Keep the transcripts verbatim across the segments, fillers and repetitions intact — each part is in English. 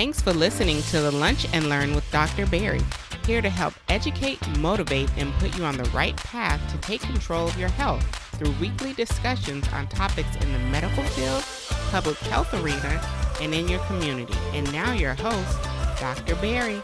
Thanks for listening to the Lunch and Learn with Doctor Berry, here to help educate, motivate, and put you on the right path to take control of your health through weekly discussions on topics in the medical field, public health arena, and in your community. And now your host, Doctor Berry.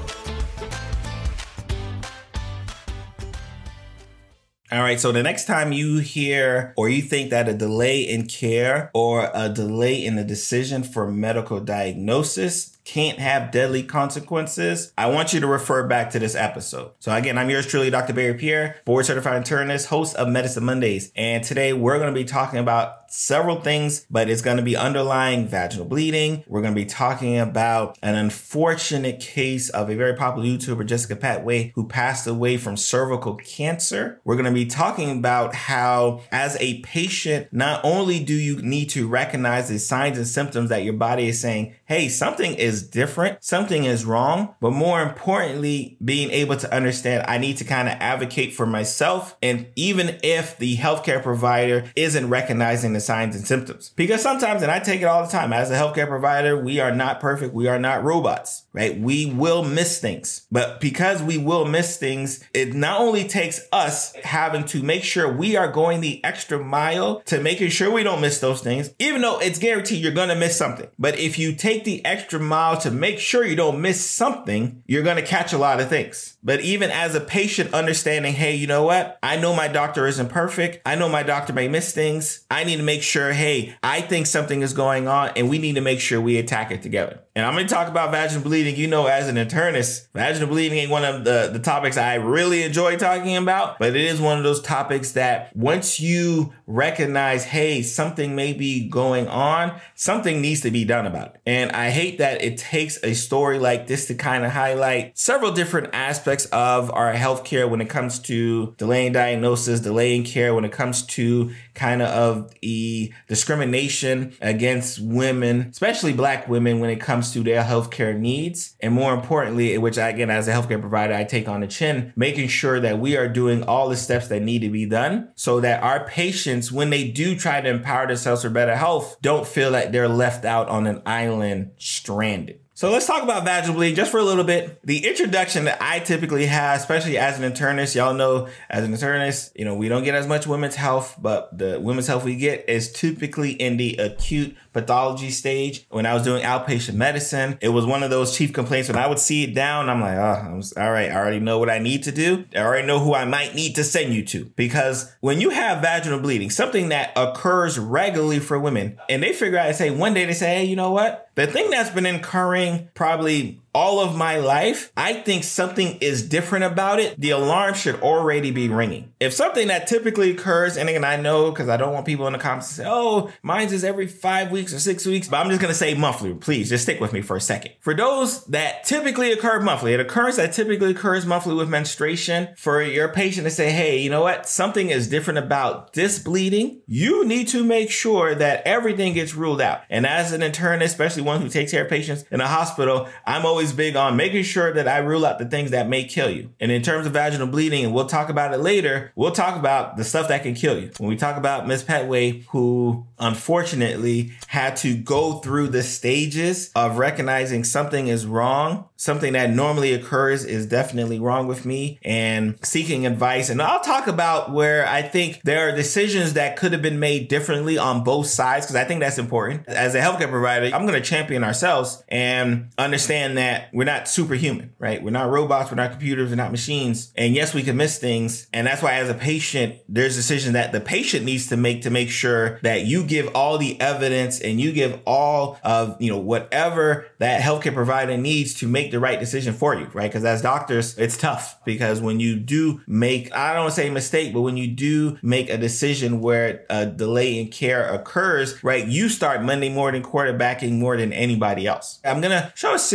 All right, so the next time you hear or you think that a delay in care or a delay in the decision for medical diagnosis can't have deadly consequences, I want you to refer back to this episode. So again, I'm yours truly, Doctor Berry Pierre, board certified internist, host of Medicine Mondays. And today we're going to be talking about several things, but it's going to be underlying vaginal bleeding. We're going to be talking about an unfortunate case of a very popular YouTuber, Jessica Patway, who passed away from cervical cancer. We're going to be talking about how, as a patient, not only do you need to recognize the signs and symptoms that your body is saying, hey, something is different, something is wrong, but more importantly, being able to understand I need to kind of advocate for myself. And even if the healthcare provider isn't recognizing the signs and symptoms, because sometimes, and I take it all the time, as a healthcare provider, we are not perfect. We are not robots, right? We will miss things, but because we will miss things, it not only takes us having to make sure we are going the extra mile to making sure we don't miss those things, even though it's guaranteed you're going to miss something. But if you take the extra mile to make sure you don't miss something, you're going to catch a lot of things. But even as a patient, understanding, hey, you know what? I know my doctor isn't perfect. I know my doctor may miss things. I need to make sure, hey, I think something is going on and we need to make sure we attack it together. And I'm going to talk about vaginal bleeding. You know, as an internist, vaginal bleeding ain't one of the, the topics I really enjoy talking about, but it is one of those topics that once you recognize, hey, something may be going on, something needs to be done about it. And I hate that it takes a story like this to kind of highlight several different aspects of our healthcare when it comes to delaying diagnosis, delaying care, when it comes to kind of of the discrimination against women, especially Black women, when it comes to their healthcare needs. And more importantly, which I, again, as a healthcare provider, I take on the chin, making sure that we are doing all the steps that need to be done so that our patients, when they do try to empower themselves for better health, don't feel like they're left out on an island stranded. So let's talk about vaginal bleeding just for a little bit. The introduction that I typically have, especially as an internist, y'all know as an internist, you know, we don't get as much women's health, but the women's health we get is typically in the acute pathology stage. When I was doing outpatient medicine, it was one of those chief complaints. When I would see it down, I'm like, oh, I'm, all right, I already know what I need to do. I already know who I might need to send you to. Because when you have vaginal bleeding, something that occurs regularly for women, and they figure out and say, one day they say, hey, you know what? The thing that's been occurring probably all of my life, I think something is different about it. The alarm should already be ringing. If something that typically occurs, and again, I know because I don't want people in the comments to say, oh, mine's is every five weeks or six weeks, but I'm just going to say monthly. Please just stick with me for a second. For those that typically occur monthly, an occurrence that typically occurs monthly with menstruation, for your patient to say, hey, you know what? Something is different about this bleeding. You need to make sure that everything gets ruled out. And as an internist, especially one who takes care of patients in a hospital, I'm always big on making sure that I rule out the things that may kill you. And in terms of vaginal bleeding, and we'll talk about it later, we'll talk about the stuff that can kill you. When we talk about Miz Patway, who unfortunately had to go through the stages of recognizing something is wrong, something that normally occurs is definitely wrong with me, and seeking advice. And I'll talk about where I think there are decisions that could have been made differently on both sides, because I think that's important. As a healthcare provider, I'm going to champion ourselves and understand that we're not superhuman, right? We're not robots, we're not computers, we're not machines. And yes, we can miss things. And that's why as a patient, there's decisions that the patient needs to make to make sure that you give all the evidence and you give all of, you know, whatever that healthcare provider needs to make the right decision for you, right? Because as doctors, it's tough because when you do make, I don't want to say mistake, but when you do make a decision where a delay in care occurs, right, you start Monday morning quarterbacking more than anybody else. I'm going to show a series of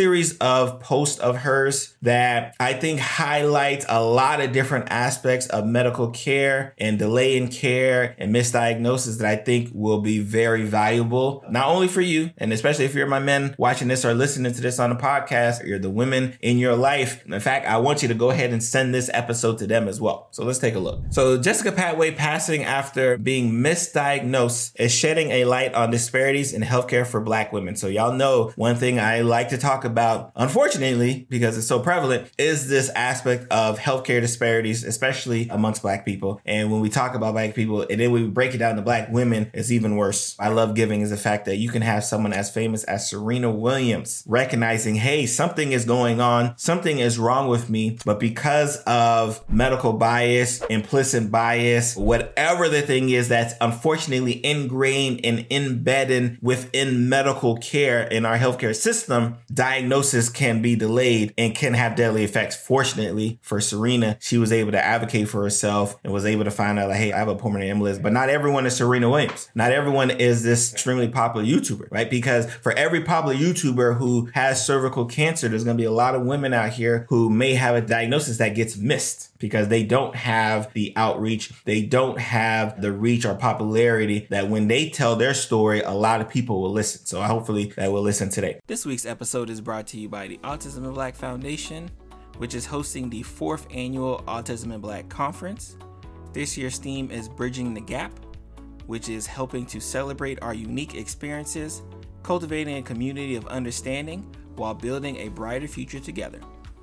of posts of hers that I think highlights a lot of different aspects of medical care and delay in care and misdiagnosis that I think will be very valuable, not only for you, and especially if you're my men watching this or listening to this on the podcast, or you're the women in your life. In fact, I want you to go ahead and send this episode to them as well. So let's take a look. So Jessica Patway passing after being misdiagnosed is shedding a light on disparities in healthcare for Black women. So y'all know one thing I like to talk about, unfortunately, because it's so prevalent, is this aspect of healthcare disparities, especially amongst Black people. And when we talk about Black people and then we break it down to Black women, it's even worse. I love giving is the fact that you can have someone as famous as Serena Williams recognizing, hey, something is going on, something is wrong with me, but because of medical bias, implicit bias, whatever the thing is that's unfortunately ingrained and embedded within medical care in our healthcare system, diagnosis can be delayed and can have deadly effects. Fortunately for Serena, she was able to advocate for herself and was able to find out, like, hey, I have a pulmonary embolism. But not everyone is Serena Williams. Not everyone is this extremely popular YouTuber, right? Because for every popular YouTuber who has cervical cancer, there's going to be a lot of women out here who may have a diagnosis that gets missed because they don't have the outreach. They don't have the reach or popularity that when they tell their story, a lot of people will listen. So hopefully that will listen today. This week's episode is brought to you by the Autism in Black Foundation, which is hosting the fourth annual Autism in Black Conference. This year's theme is Bridging the Gap, which is helping to celebrate our unique experiences, cultivating a community of understanding while building a brighter future together.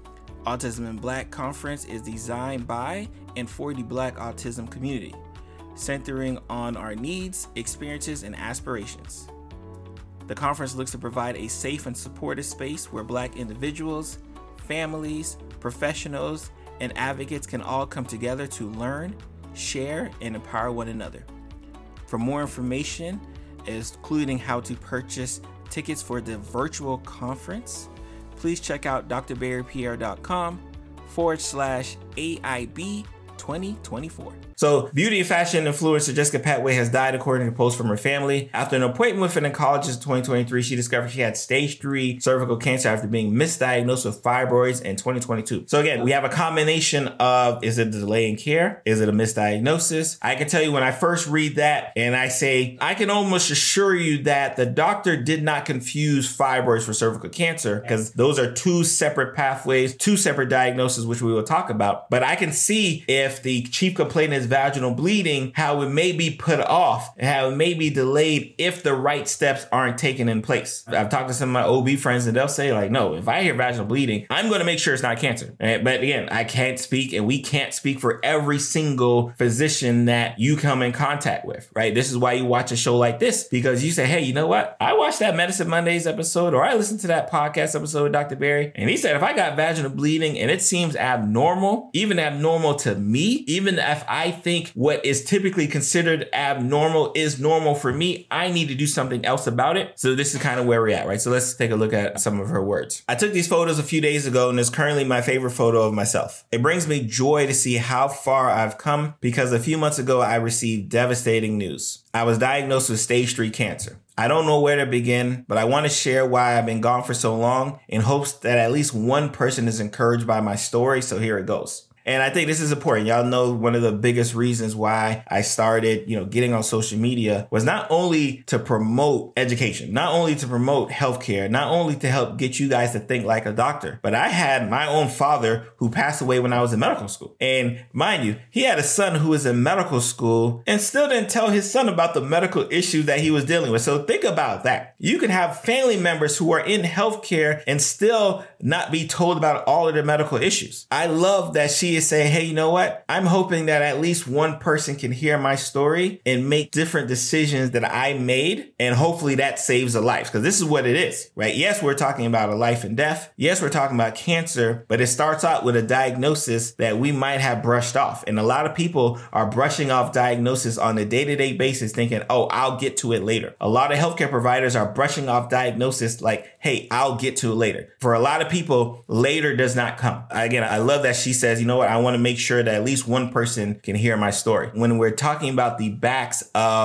Autism in Black Conference is designed by and for the Black autism community, centering on our needs, experiences, and aspirations. The conference looks to provide a safe and supportive space where Black individuals, families, professionals, and advocates can all come together to learn, share, and empower one another. For more information, including how to purchase tickets for the virtual conference, please check out drbarrypr.com forward slash AIB twenty twenty-four. So beauty and fashion influencer Jessica Patway has died, according to posts from her family. After an appointment with an oncologist in twenty twenty-three, she discovered she had stage three cervical cancer after being misdiagnosed with fibroids in twenty twenty-two. So again, we have a combination of, is it a delay in care? Is it a misdiagnosis? I can tell you when I first read that and I say, I can almost assure you that the doctor did not confuse fibroids for cervical cancer, because those are two separate pathways, two separate diagnoses, which we will talk about. But I can see if the chief complaint is vaginal bleeding, how it may be put off, and how it may be delayed if the right steps aren't taken in place. I've talked to some of my O B friends and they'll say, like, no, if I hear vaginal bleeding, I'm going to make sure it's not cancer. Right? But again, I can't speak and we can't speak for every single physician that you come in contact with, right? This is why you watch a show like this, because you say, hey, you know what? I watched that Medicine Mondays episode, or I listened to that podcast episode with Doctor Barry, and he said, if I got vaginal bleeding and it seems abnormal, even abnormal to me, even if I think what is typically considered abnormal is normal for me, I need to do something else about it. So this is kind of where we're at, right? So let's take a look at some of her words. I took these photos a few days ago, and it's currently my favorite photo of myself. It brings me joy to see how far I've come, because a few months ago, I received devastating news. I was diagnosed with stage three cancer. I don't know where to begin, but I want to share why I've been gone for so long in hopes that at least one person is encouraged by my story. So here it goes. And I think this is important. Y'all know one of the biggest reasons why I started, you know, getting on social media was not only to promote education, not only to promote healthcare, not only to help get you guys to think like a doctor, but I had my own father who passed away when I was in medical school. And mind you, he had a son who was in medical school and still didn't tell his son about the medical issues that he was dealing with. So think about that. You can have family members who are in healthcare and still not be told about all of their medical issues. I love that she is saying, hey, you know what? I'm hoping that at least one person can hear my story and make different decisions that I made. And hopefully that saves a life, because this is what it is, right? Yes, we're talking about a life and death. Yes, we're talking about cancer, but it starts out with a diagnosis that we might have brushed off. And a lot of people are brushing off diagnosis on a day-to-day basis thinking, oh, I'll get to it later. A lot of healthcare providers are brushing off diagnosis like, hey, I'll get to it later. For a lot of people, later does not come. Again, I love that she says, you know what? I want to make sure that at least one person can hear my story. When we're talking about the backs of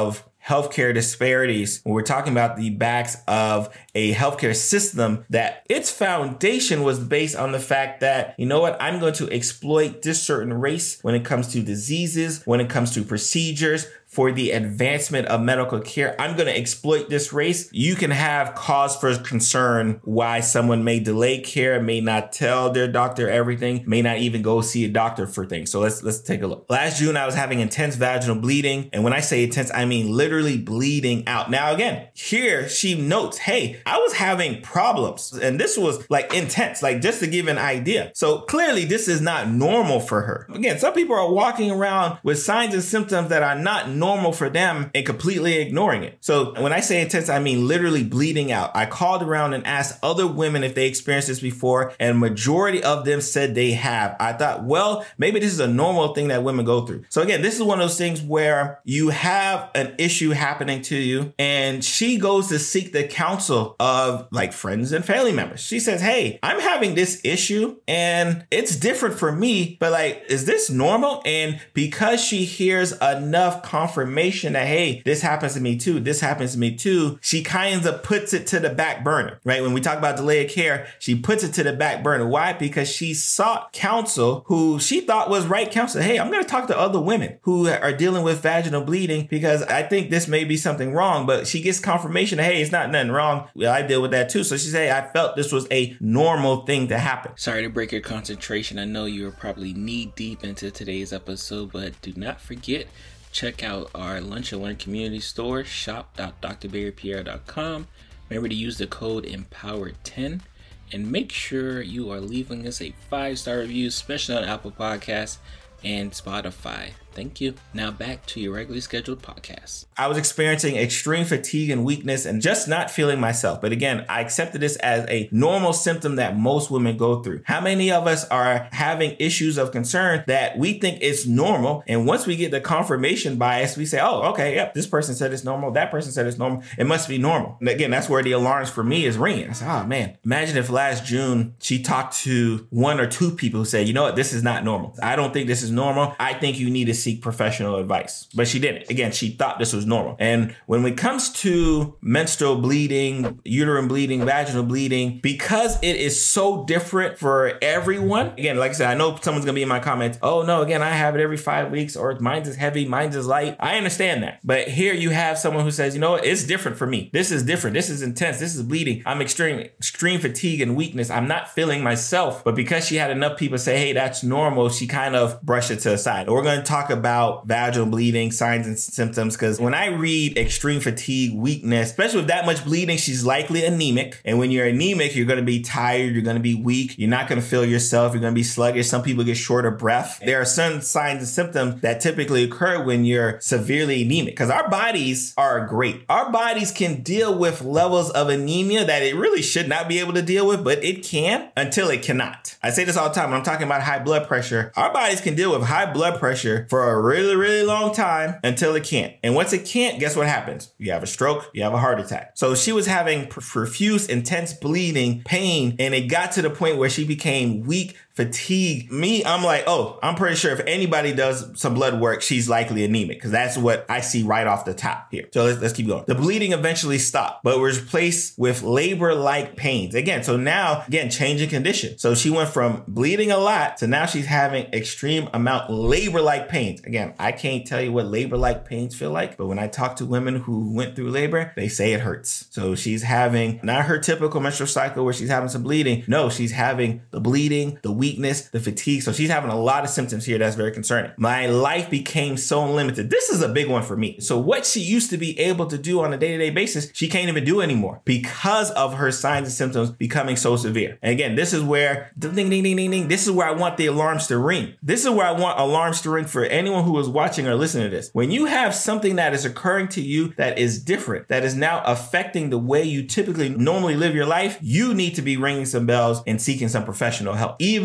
healthcare disparities, when we're talking about the backs of a healthcare system that its foundation was based on the fact that, you know what, I'm going to exploit this certain race when it comes to diseases, when it comes to procedures, for the advancement of medical care. I'm going to exploit this race. You can have cause for concern why someone may delay care, may not tell their doctor everything, may not even go see a doctor for things. So let's let's take a look. Last June, I was having intense vaginal bleeding. And when I say intense, I mean literally bleeding out. Now, again, here she notes, hey, I was having problems. And this was like intense, like just to give an idea. So clearly this is not normal for her. Again, some people are walking around with signs and symptoms that are not normal normal for them and completely ignoring it. So when I say intense, I mean literally bleeding out. I called around and asked other women if they experienced this before, and majority of them said they have. I thought, well, maybe this is a normal thing that women go through. So again, this is one of those things where you have an issue happening to you, and she goes to seek the counsel of like friends and family members. She says, hey, I'm having this issue and it's different for me, but like, is this normal? And because she hears enough confirmation Information that, hey, this happens to me too, this happens to me too, she kind of puts it to the back burner, right? When we talk about delayed care, she puts it to the back burner. Why? Because she sought counsel who she thought was right counsel. Hey, I'm going to talk to other women who are dealing with vaginal bleeding because I think this may be something wrong, but she gets confirmation that, hey, it's not nothing wrong. Well, I deal with that too. So she said, I felt this was a normal thing to happen. Sorry to break your concentration. I know you were probably knee deep into today's episode, but do not forget, check out our Lunch and Learn community store, shop dot d r barry pierre dot com. Remember to use the code empowered ten and make sure you are leaving us a five-star review, especially on Apple Podcasts and Spotify. Thank you. Now back to your regularly scheduled podcast. I was experiencing extreme fatigue and weakness and just not feeling myself. But again, I accepted this as a normal symptom that most women go through. How many of us are having issues of concern that we think it's normal? And once we get the confirmation bias, we say, oh, okay, yep, this person said it's normal. That person said it's normal. It must be normal. And again, that's where the alarms for me is ringing. I said, oh man, imagine if last June she talked to one or two people who said, you know what, this is not normal. I don't think this is normal. I think you need to seek professional advice. But she didn't. Again, she thought this was normal. And when it comes to menstrual bleeding, uterine bleeding, vaginal bleeding, because it is so different for everyone, again, like I said, I know someone's going to be in my comments, oh no, again, I have it every five weeks or mine's is heavy, mine's is light. I understand that. But here you have someone who says, you know what, it's different for me. This is different. This is intense. This is bleeding. I'm extreme, extreme fatigue and weakness. I'm not feeling myself. But because she had enough people say, hey, that's normal, she kind of brushed it to the side. We're going to talk about vaginal bleeding, signs and symptoms, because when I read extreme fatigue, weakness, especially with that much bleeding, she's likely anemic. And when you're anemic, you're going to be tired, you're going to be weak, you're not going to feel yourself, you're going to be sluggish. Some people get short of breath. There are certain signs and symptoms that typically occur when you're severely anemic, because our bodies are great. Our bodies can deal with levels of anemia that it really should not be able to deal with, but it can until it cannot. I say this all the time when I'm talking about high blood pressure. Our bodies can deal with high blood pressure for a really, really long time until it can't. And once it can't, guess what happens? You have a stroke, you have a heart attack. So she was having profuse, intense bleeding, pain, and it got to the point where she became weak, fatigue. Me, I'm like, oh, I'm pretty sure if anybody does some blood work, she's likely anemic, because that's what I see right off the top here. So let's, let's keep going. The bleeding eventually stopped, but was replaced with labor-like pains. Again, so now, again, changing condition. So she went from bleeding a lot to now she's having extreme amount labor-like pains. Again, I can't tell you what labor-like pains feel like, but when I talk to women who went through labor, they say it hurts. So she's having not her typical menstrual cycle where she's having some bleeding. No, she's having the bleeding, the weakness, the fatigue. So she's having a lot of symptoms here that's very concerning. My life became so limited. This is a big one for me. So what she used to be able to do on a day-to-day basis, she can't even do anymore because of her signs and symptoms becoming so severe. And again, this is where ding, ding, ding, ding, ding. This is where I want the alarms to ring. This is where I want alarms to ring for anyone who is watching or listening to this. When you have something that is occurring to you that is different, that is now affecting the way you typically normally live your life, you need to be ringing some bells and seeking some professional help. Even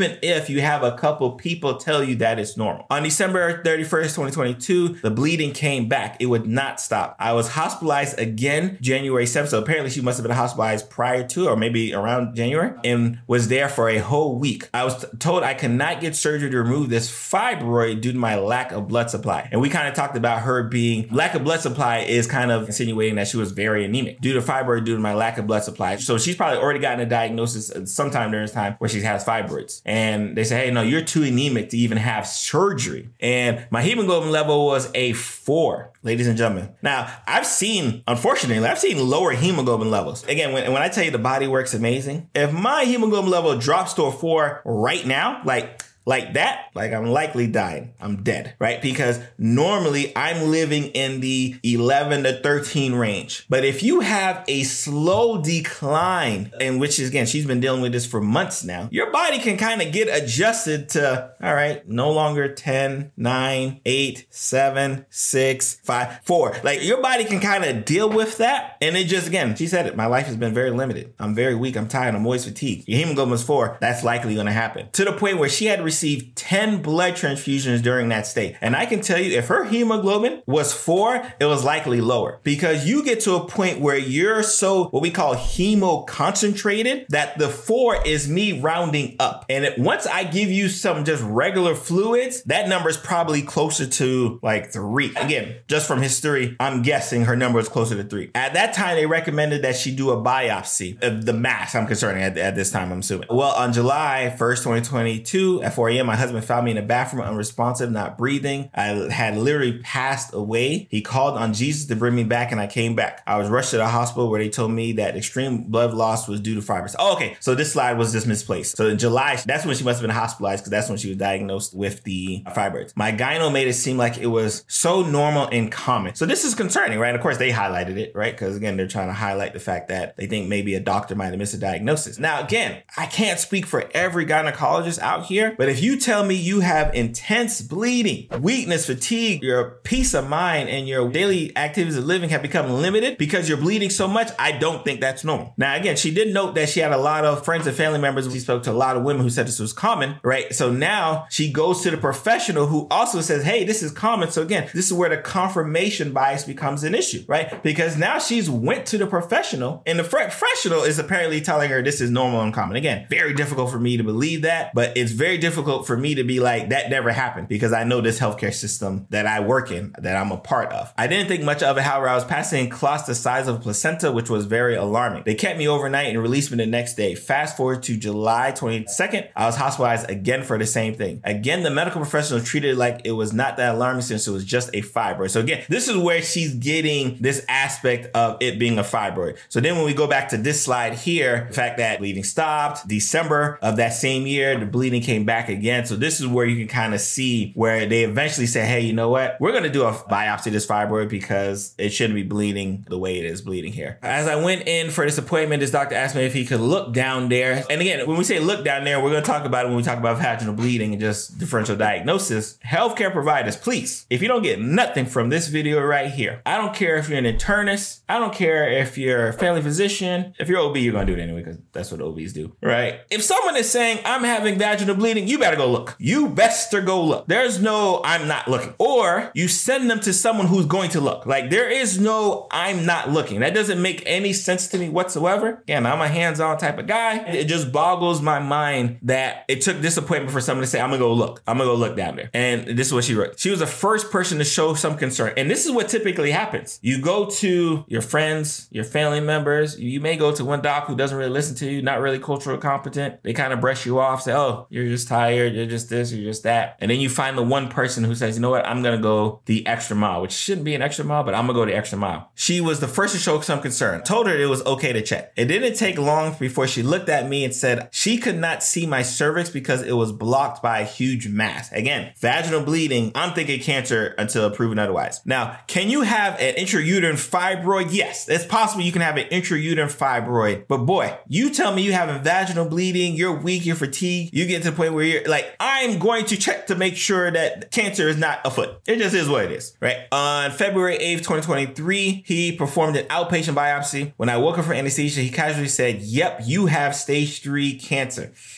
even if you have a couple people tell you that it's normal. On December thirty-first, twenty twenty-two, the bleeding came back. It would not stop. I was hospitalized again January seventh. So apparently she must have been hospitalized prior to, or maybe around January, and was there for a whole week. I was told I could not get surgery to remove this fibroid due to my lack of blood supply. And we kind of talked about her being, lack of blood supply is kind of insinuating that she was very anemic due to fibroid due to my lack of blood supply. So she's probably already gotten a diagnosis sometime during this time where she has fibroids. And they say, hey, no, you're too anemic to even have surgery. And my hemoglobin level was a four, ladies and gentlemen. Now, I've seen, unfortunately, I've seen lower hemoglobin levels. Again, when, when I tell you the body works amazing, if my hemoglobin level drops to a four right now, like, Like that, like I'm likely dying. I'm dead, right? Because normally I'm living in the eleven to thirteen range. But if you have a slow decline, and which is, again, she's been dealing with this for months now, your body can kind of get adjusted to, all right, no longer ten, nine, eight, seven, six, five, four. Like your body can kind of deal with that. And it just, again, she said it, my life has been very limited. I'm very weak. I'm tired. I'm always fatigued. Your hemoglobin is four. That's likely going to happen. To the point where she had received received ten blood transfusions during that state. And I can tell you, if her hemoglobin was four, it was likely lower, because you get to a point where you're so what we call hemoconcentrated that the four is me rounding up. And it, once I give you some just regular fluids, that number is probably closer to like three. Again, just from history, I'm guessing her number is closer to three. At that time, they recommended that she do a biopsy of the mass. I'm concerned at, at this time, I'm assuming. Well, on July first, twenty twenty-two, at four a.m., my husband found me in the bathroom, unresponsive, not breathing. I had literally passed away. He called on Jesus to bring me back, and I came back. I was rushed to the hospital where they told me that extreme blood loss was due to fibroids. Oh, okay. So this slide was just misplaced. So in July, that's when she must have been hospitalized, because that's when she was diagnosed with the fibroids. My gyno made it seem like it was so normal and common. So this is concerning, right? Of course, they highlighted it, right? Because again, they're trying to highlight the fact that they think maybe a doctor might have missed a diagnosis. Now, again, I can't speak for every gynecologist out here, but if you tell me you have intense bleeding, weakness, fatigue, your peace of mind and your daily activities of living have become limited because you're bleeding so much, I don't think that's normal. Now, again, she did note that she had a lot of friends and family members. She spoke to a lot of women who said this was common, right? So now she goes to the professional who also says, hey, this is common. So again, this is where the confirmation bias becomes an issue, right? Because now she's went to the professional, and the professional is apparently telling her this is normal and common. Again, very difficult for me to believe that, but it's very difficult for me to be like, that never happened, because I know this healthcare system that I work in, that I'm a part of. I didn't think much of it. However, I was passing clots the size of a placenta, which was very alarming. They kept me overnight and released me the next day. Fast forward to July twenty-second, I was hospitalized again for the same thing. Again, the medical professional treated it like it was not that alarming since it was just a fibroid. So again, this is where she's getting this aspect of it being a fibroid. So then when we go back to this slide here, the fact that bleeding stopped December of that same year, the bleeding came back again. So this is where you can kind of see where they eventually say, hey, you know what? We're going to do a biopsy of this fibroid because it shouldn't be bleeding the way it is bleeding here. As I went in for this appointment, this doctor asked me if he could look down there. And again, when we say look down there, we're going to talk about it when we talk about vaginal bleeding and just differential diagnosis. Healthcare providers, please, if you don't get nothing from this video right here, I don't care if you're an internist. I don't care if you're a family physician. If you're O B, you're going to do it anyway, because that's what O Bs do, right? If someone is saying, I'm having vaginal bleeding, you better go look. You best to go look. There's no, I'm not looking. Or you send them to someone who's going to look. Like, there is no, I'm not looking. That doesn't make any sense to me whatsoever. Again, I'm a hands-on type of guy. It just boggles my mind that it took this appointment for someone to say, I'm gonna go look. I'm gonna go look down there. And this is what she wrote. She was the first person to show some concern. And this is what typically happens. You go to your friends, your family members. You may go to one doc who doesn't really listen to you, not really culturally competent. They kind of brush you off, say, oh, you're just tired. You're just this, you're just that. And then you find the one person who says, you know what, I'm going to go the extra mile, which shouldn't be an extra mile, but I'm going to go the extra mile. She was the first to show some concern, told her it was okay to check. It didn't take long before she looked at me and said she could not see my cervix because it was blocked by a huge mass. Again, vaginal bleeding, I'm thinking cancer until proven otherwise. Now, can you have an intrauterine fibroid? Yes, it's possible you can have an intrauterine fibroid, but boy, you tell me you having vaginal bleeding, you're weak, you're fatigued, you get to the point where you're like, I'm going to check to make sure that cancer is not afoot. It just is what it is, right? On February eighth, twenty twenty-three, he performed an outpatient biopsy. When I woke up from anesthesia, he casually said, yep, you have stage three cancer.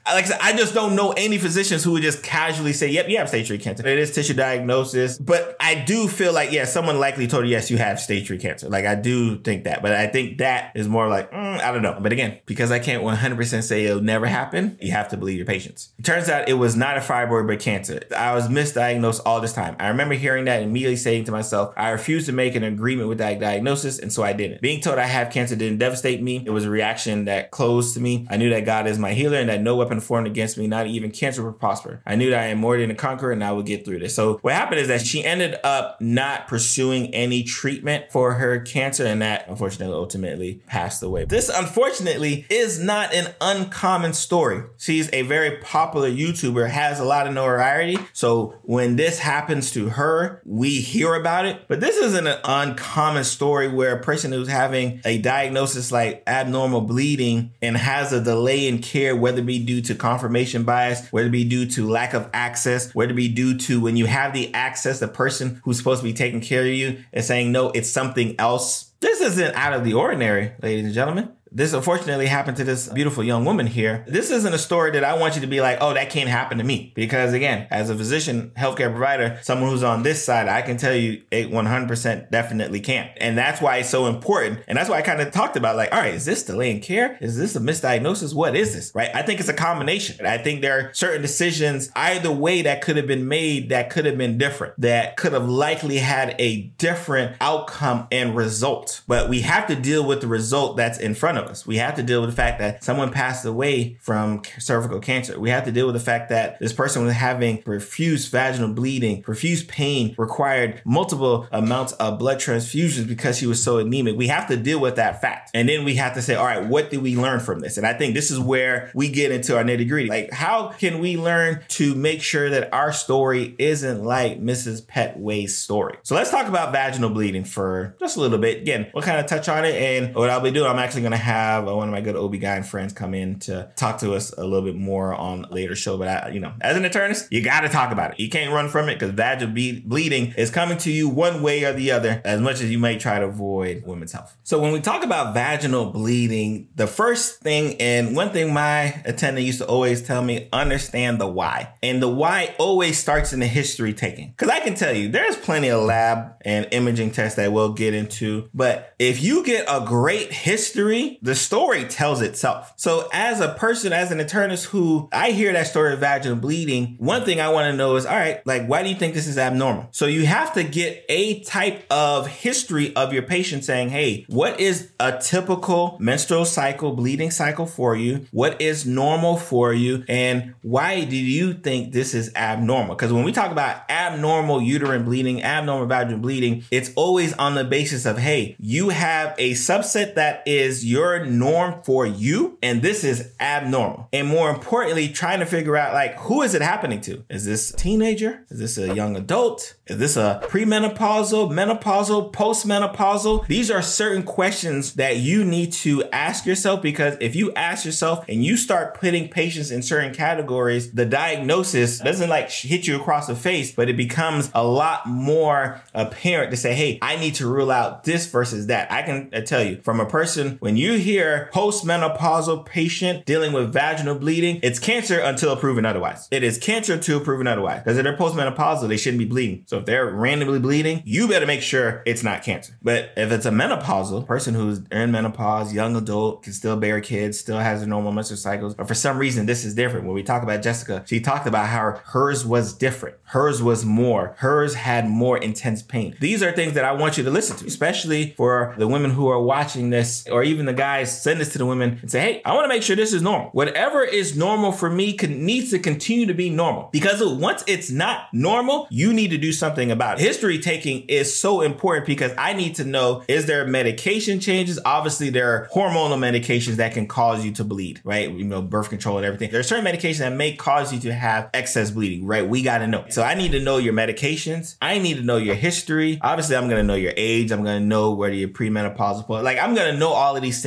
Like I said, I just don't know any physicians who would just casually say, yep, you have stage three cancer. It is tissue diagnosis. But I do feel like, yeah, someone likely told you, yes, you have stage three cancer. Like I do think that. But I think that is more like, mm, I don't know. But again, because I can't one hundred percent say it'll never happen, you have to believe your patients. It turns out it was not a fibroid, but cancer. I was misdiagnosed all this time. I remember hearing that and immediately saying to myself, I refuse to make an agreement with that diagnosis. And so I didn't. Being told I have cancer didn't devastate me. It was a reaction that closed to me. I knew that God is my healer and that no weapon formed against me, not even cancer, would prosper. I knew that I am more than a conqueror and I would get through this. So what happened is that she ended up not pursuing any treatment for her cancer, and that unfortunately ultimately passed away. This unfortunately is not an uncommon story. She's a very popular YouTuber, has a lot of notoriety. So when this happens to her, we hear about it. But this isn't an uncommon story where a person who's having a diagnosis like abnormal bleeding and has a delay in care, whether it be due to confirmation bias, whether it be due to lack of access, whether it be due to when you have the access, the person who's supposed to be taking care of you is saying, no, it's something else. This isn't out of the ordinary, ladies and gentlemen. This unfortunately happened to this beautiful young woman here. This isn't a story that I want you to be like, oh, that can't happen to me. Because again, as a physician, healthcare provider, someone who's on this side, I can tell you it one hundred percent definitely can't. And that's why it's so important. And that's why I kind of talked about like, all right, is this delay in care? Is this a misdiagnosis? What is this? Right? I think it's a combination. I think there are certain decisions either way that could have been made that could have been different, that could have likely had a different outcome and result. But we have to deal with the result that's in front of us. We have to deal with the fact that someone passed away from cervical cancer. We have to deal with the fact that this person was having profuse vaginal bleeding, profuse pain, required multiple amounts of blood transfusions because she was so anemic. We have to deal with that fact. And then we have to say, all right, what did we learn from this? And I think this is where we get into our nitty gritty. Like, how can we learn to make sure that our story isn't like Missus Petway's story? So let's talk about vaginal bleeding for just a little bit. Again, we'll kind of touch on it. And what I'll be doing, I'm actually going to have one of my good O B G Y N friends come in to talk to us a little bit more on a later show. But I, you know, as an internist, you got to talk about it. You can't run from it because vaginal be- bleeding is coming to you one way or the other, as much as you may try to avoid women's health. So when we talk about vaginal bleeding, the first thing, and one thing my attendant used to always tell me, understand the why. And the why always starts in the history taking. Because I can tell you, there's plenty of lab and imaging tests that we'll get into. But if you get a great history, the story tells itself. So as a person, as an internist who I hear that story of vaginal bleeding, one thing I want to know is, all right, like, why do you think this is abnormal? So you have to get a type of history of your patient saying, hey, what is a typical menstrual cycle, bleeding cycle for you? What is normal for you? And why do you think this is abnormal? Because when we talk about abnormal uterine bleeding, abnormal vaginal bleeding, it's always on the basis of, hey, you have a subset that is your norm for you, and this is abnormal. And more importantly, trying to figure out, like, who is it happening to? Is this a teenager? Is this a young adult? Is this a premenopausal, menopausal, postmenopausal? These are certain questions that you need to ask yourself, because if you ask yourself and you start putting patients in certain categories, the diagnosis doesn't like hit you across the face, but it becomes a lot more apparent to say, hey, I need to rule out this versus that. I can tell you from a person, when you hear postmenopausal patient dealing with vaginal bleeding, it's cancer until proven otherwise. It is cancer until proven otherwise. Because if they're postmenopausal, they shouldn't be bleeding. So if they're randomly bleeding, you better make sure it's not cancer. But if it's a menopausal person who's in menopause, young adult, can still bear kids, still has a normal menstrual cycles, but for some reason this is different. When we talk about Jessica, she talked about how hers was different. Hers was more. Hers had more intense pain. These are things that I want you to listen to, especially for the women who are watching this, or even the guys. Send this to the women and say, hey, I want to make sure this is normal. Whatever is normal for me can, needs to continue to be normal, because once it's not normal, you need to do something about it. History taking is so important because I need to know, is there medication changes? Obviously, there are hormonal medications that can cause you to bleed, right? You know, birth control and everything. There are certain medications that may cause you to have excess bleeding, right? We got to know. So I need to know your medications. I need to know your history. Obviously, I'm going to know your age. I'm going to know whether you're premenopausal. Like, I'm going to know all of these things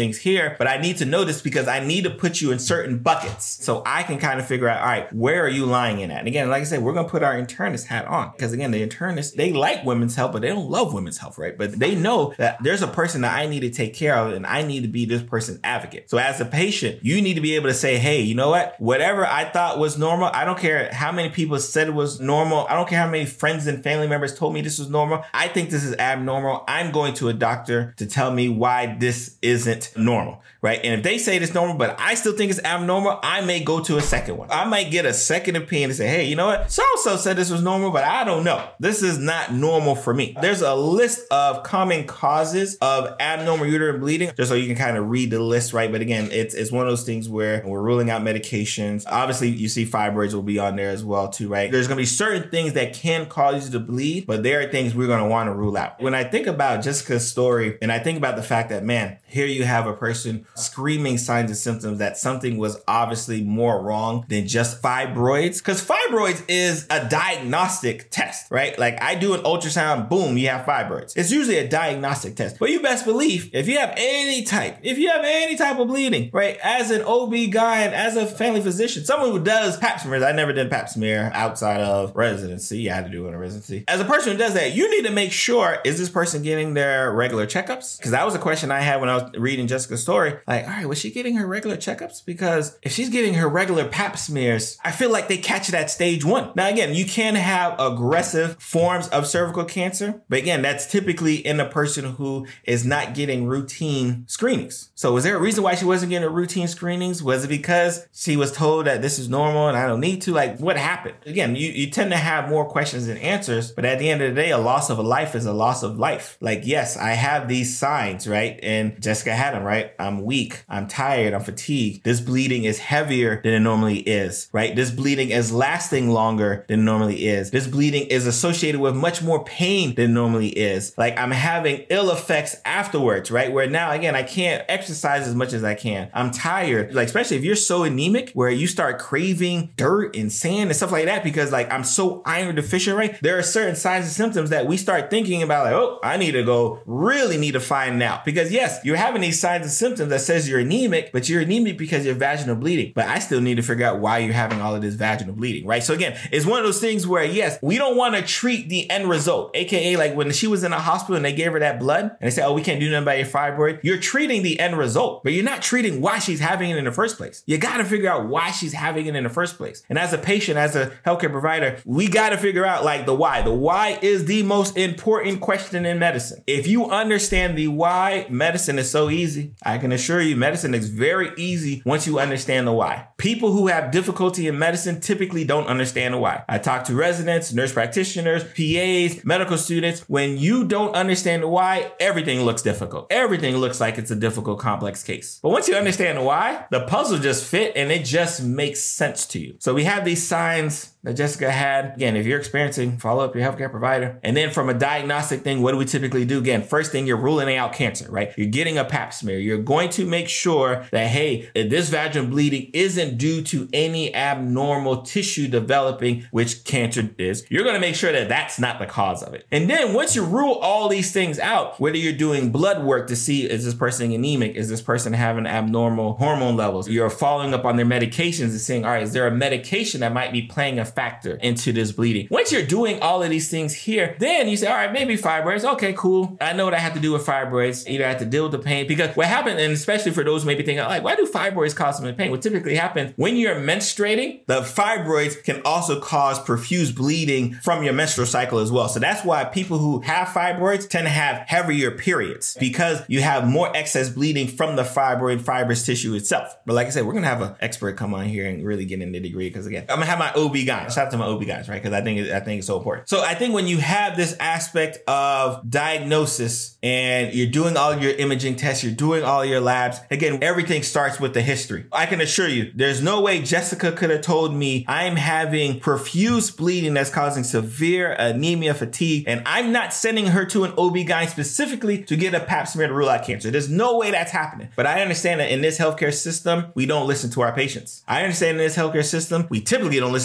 things here, but I need to know this because I need to put you in certain buckets so I can kind of figure out, all right, where are you lying in at? And again, like I said, we're going to put our internist hat on because again, the internists, they like women's health, but they don't love women's health, right? But they know that there's a person that I need to take care of and I need to be this person's advocate. So as a patient, you need to be able to say, hey, you know what? Whatever I thought was normal, I don't care how many people said it was normal. I don't care how many friends and family members told me this was normal. I think this is abnormal. I'm going to a doctor to tell me why this isn't normal, right? And if they say it's normal, but I still think it's abnormal, I may go to a second one. I might get a second opinion and say, hey, you know what? So-and-so said this was normal, but I don't know. This is not normal for me. There's a list of common causes of abnormal uterine bleeding, just so you can kind of read the list, right? But again, it's it's one of those things where we're ruling out medications. Obviously, you see fibroids will be on there as well too, right? There's going to be certain things that can cause you to bleed, but there are things we're going to want to rule out. When I think about Jessica's story, and I think about the fact that, man, here you have a person screaming signs and symptoms that something was obviously more wrong than just fibroids. Because fibroids is a diagnostic test, right? Like I do an ultrasound, boom, you have fibroids. It's usually a diagnostic test. But you best believe if you have any type, if you have any type of bleeding, right? As an O B G Y N, as a family physician, someone who does pap smears, I never did pap smear outside of residency. I had to do it in a residency. As a person who does that, you need to make sure, is this person getting their regular checkups? Because that was a question I had when I was reading Jessica's story. Like, all right, was she getting her regular checkups? Because if she's getting her regular pap smears, I feel like they catch it at stage one. Now, again, you can have aggressive forms of cervical cancer, but again, that's typically in a person who is not getting routine screenings. So was there a reason why she wasn't getting routine screenings? Was it because she was told that this is normal and I don't need to? Like, what happened? Again, you, you tend to have more questions than answers, but at the end of the day, a loss of a life is a loss of life. Like, yes, I have these signs, right? And Jessica had them, right? I'm weak, I'm tired, I'm fatigued. This bleeding is heavier than it normally is, right? This bleeding is lasting longer than it normally is. This bleeding is associated with much more pain than it normally is. Like I'm having ill effects afterwards, right? Where now, again, I can't exercise as much as I can. I'm tired. Like, especially if you're so anemic where you start craving dirt and sand and stuff like that, because like I'm so iron deficient, right? There are certain signs and symptoms that we start thinking about like, oh, I need to go really need to find out. Because yes, you're having these signs and symptoms that says you're anemic, but you're anemic because you're vaginal bleeding. But I still need to figure out why you're having all of this vaginal bleeding, right? So again, it's one of those things where yes, we don't want to treat the end result, A K A like when she was in a hospital and they gave her that blood and they said, oh, we can't do nothing about your fibroid. You're treating the end result, but you're not treating why she's having it in the first place. You got to figure out why she's having it in the first place. And as a patient, as a healthcare provider, we got to figure out like the why. The why is the most important question in medicine. If you understand the why, medicine is so easy. I can assure you medicine is very easy once you understand the why. People who have difficulty in medicine typically don't understand the why. I talk to residents, nurse practitioners, P As, medical students. When you don't understand the why, everything looks difficult. Everything looks like it's a difficult, complex case. But once you understand the why, the puzzle just fit and it just makes sense to you. So we have these signs that Jessica had. Again, if you're experiencing, follow up your healthcare provider. And then from a diagnostic thing, what do we typically do? Again, first thing, you're ruling out cancer, right? You're getting a pap smear. You're going to make sure that, hey, if this vaginal bleeding isn't due to any abnormal tissue developing, which cancer is, you're going to make sure that that's not the cause of it. And then once you rule all these things out, whether you're doing blood work to see, is this person anemic? Is this person having abnormal hormone levels? You're following up on their medications and saying, all right, is there a medication that might be playing a factor into this bleeding? Once you're doing all of these things here, then you say, all right, maybe fibroids. Okay, cool. I know what I have to do with fibroids. Either I have to deal with the pain, because what happened, and especially for those who may be thinking, like, why do fibroids cause so much pain? What typically happens when you're menstruating, the fibroids can also cause profuse bleeding from your menstrual cycle as well. So that's why people who have fibroids tend to have heavier periods, because you have more excess bleeding from the fibroid fibrous tissue itself. But like I said, we're going to have an expert come on here and really get into the degree, because again, I'm going to have my O B G Y N. Shout out to my O B G Y Ns, right? Because I think, I think it's so important. So I think when you have this aspect of diagnosis and you're doing all your imaging tests, you're doing all your labs, again, everything starts with the history. I can assure you, there's no way Jessica could have told me I'm having profuse bleeding that's causing severe anemia, fatigue, and I'm not sending her to an O B G Y N specifically to get a pap smear to rule out cancer. There's no way that's happening. But I understand that in this healthcare system, we don't listen to our patients. I understand in this healthcare system, we typically don't listen to our black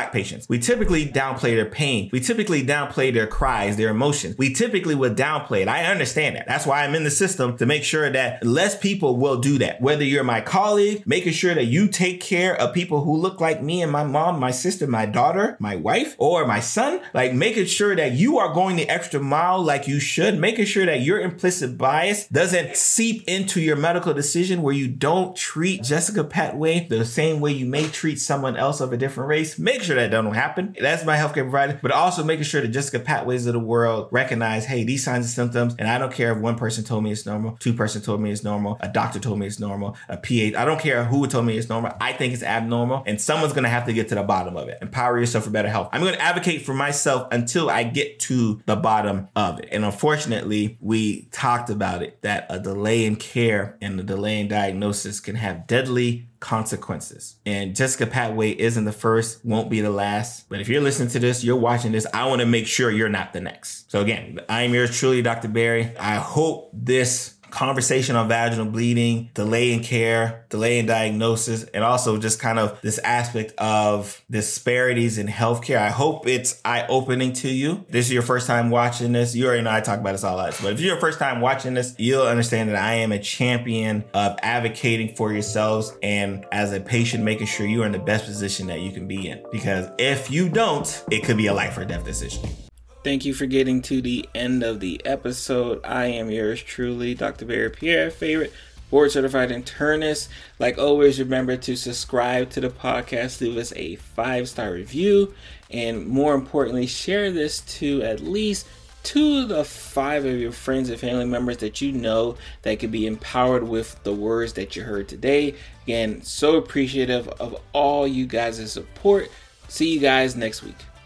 black patients. We typically downplay their pain. We typically downplay their cries, their emotions. We typically would downplay it. I understand that. That's why I'm in the system, to make sure that less people will do that. Whether you're my colleague, making sure that you take care of people who look like me and my mom, my sister, my daughter, my wife, or my son, like making sure that you are going the extra mile like you should, making sure that your implicit bias doesn't seep into your medical decision where you don't treat Jessica Patway the same way you may treat someone else of a different race. Make sure that doesn't happen. That's my healthcare provider, but also making sure that Jessica Patways of the world recognize, hey, these signs and symptoms, and I don't care if one person told me it's normal, two person told me it's normal, a doctor told me it's normal, a P A, I don't care who told me it's normal. I think it's abnormal, and someone's going to have to get to the bottom of it. Empower yourself for better health. I'm going to advocate for myself until I get to the bottom of it. And unfortunately, we talked about it, that a delay in care and a delay in diagnosis can have deadly consequences. And Jessica Patway isn't the first, won't be the last. But if you're listening to this, you're watching this, I want to make sure you're not the next. So again, I'm yours truly, Doctor Berry. I hope this conversation on vaginal bleeding, delay in care, delay in diagnosis, and also just kind of this aspect of disparities in healthcare. I hope it's eye-opening to you. This is your first time watching this. You already know I talk about this all the time. But if you're your first time watching this, you'll understand that I am a champion of advocating for yourselves, and as a patient, making sure you are in the best position that you can be in. Because if you don't, it could be a life or death decision. Thank you for getting to the end of the episode. I am yours truly, Doctor Berry Pierre, favorite board certified internist. Like always, remember to subscribe to the podcast, leave us a five-star review, and more importantly, share this to at least two of the five of your friends and family members that you know that could be empowered with the words that you heard today. Again, so appreciative of all you guys' support. See you guys next week.